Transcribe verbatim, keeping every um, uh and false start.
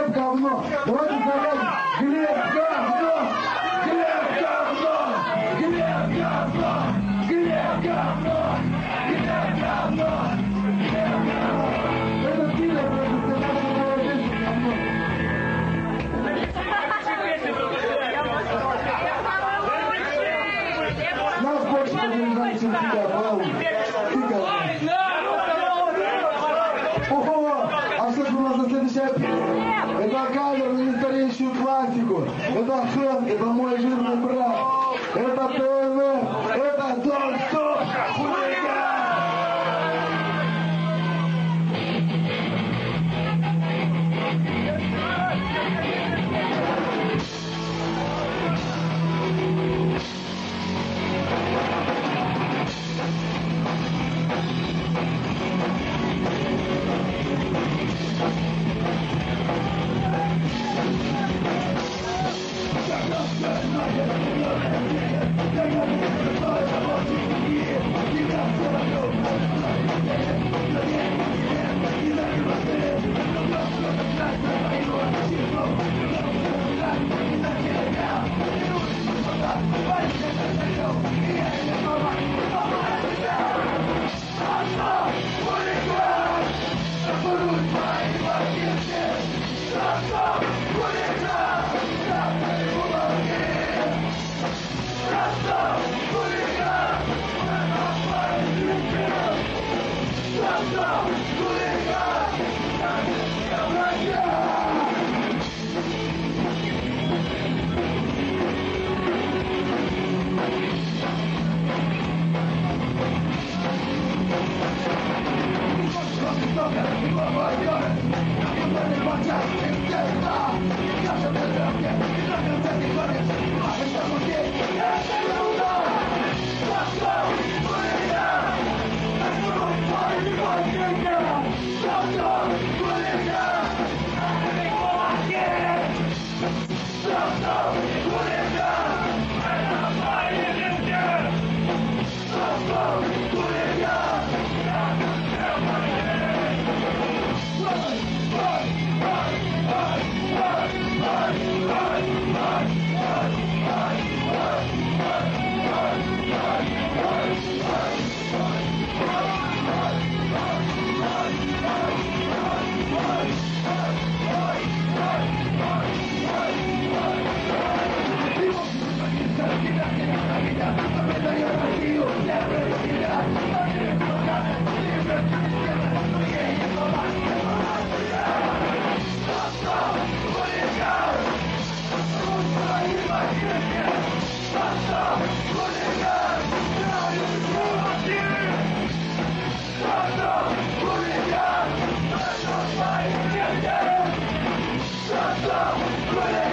Глеб говно. Давайте сказать, Глеб говно. Глеб говно. Глеб говно. Глеб говно. Глеб говно. Глеб говно. Это Глеб, это говно. Нас больше подвязали, чем тебя, Павел. Ты говно. Ого! А что же у нас за следующая песня? Это кавер на нестареющую классику. Это Хэн, это мой жирный брат. Это ТВ, это Don't Stop Хулиган. Shut up!